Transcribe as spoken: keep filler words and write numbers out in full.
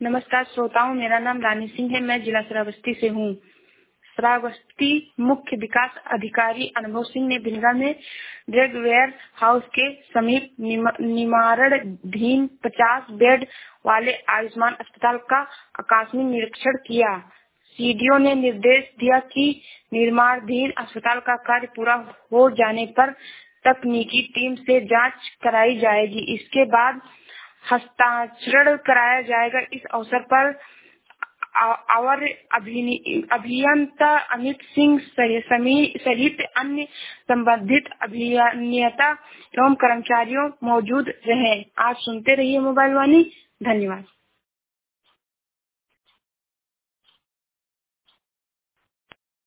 नमस्कार श्रोताओं, मेरा नाम रानी सिंह है। मैं जिला श्रावस्ती से हूँ। श्रावस्ती मुख्य विकास अधिकारी अनुभव सिंह ने भिलगा में ड्रग वेयर हाउस के समीप निर्माणाधीन पचास बेड वाले आयुष्मान अस्पताल का आकस्मिक निरीक्षण किया। सीडीओ ने निर्देश दिया कि निर्माणाधीन अस्पताल का कार्य पूरा हो जाने पर तकनीकी टीम से जांच कराई जाएगी। इसके बाद हस्तांतरण कराया जाएगा। इस अवसर पर अवर अभियंता अमित सिंह सहित अन्य संबंधित अभियंता एवं कर्मचारियों मौजूद रहे। आज सुनते रहिए मोबाइल वाणी। धन्यवाद।